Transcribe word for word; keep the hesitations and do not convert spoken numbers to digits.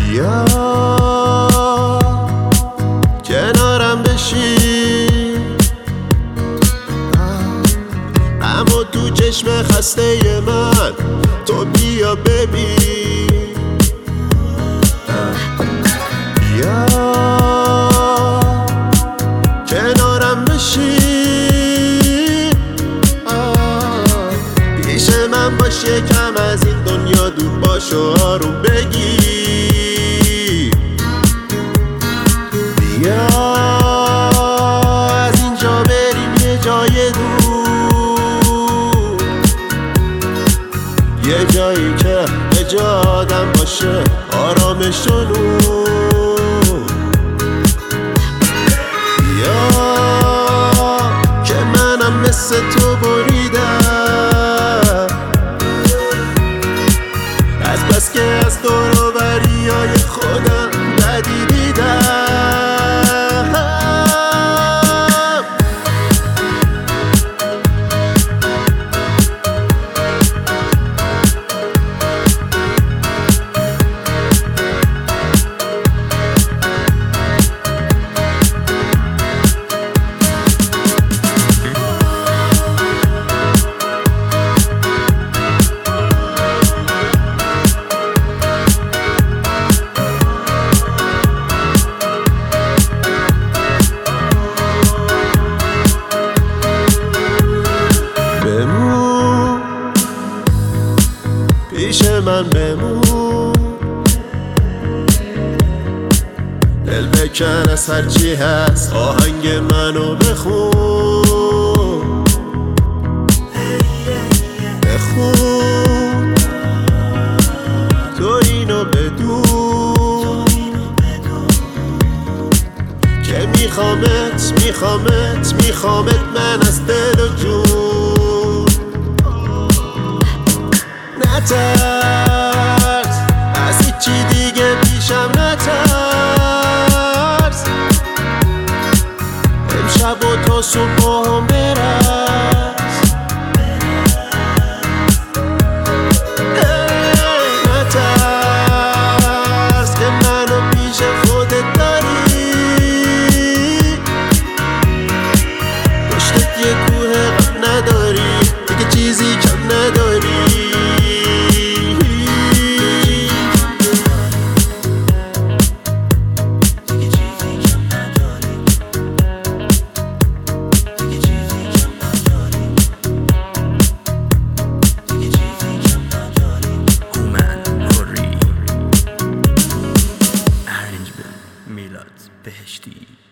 بیا کنارم بشی، اما تو چشم خسته من تو بیا ببین. بیا کنارم بشی، پیش من باش، یکم از این دنیا دور باش و آروم بگیر. بیا از اینجا بریم یه جای دور، یه جایی که به جا آدم باشه آرامش و نور. بیا که منم مثل تو بریدم، از بس که از دور و بریای خودم بدی دیدم. بمون پیش من، بمون دل بکن از هرچی هست، آهنگ منو بخون بخون تو اینو بدون که میخوامت میخوامت میخوامت من از دل و جون. نترس از هیچی دیگه پیشم نترس، امشب و تا صبح هم برس. نترس که منو پیش خودت داری، پشتت یه کوه غم نداری، دیگه چیزی کم نداری. میلاد بهشتی.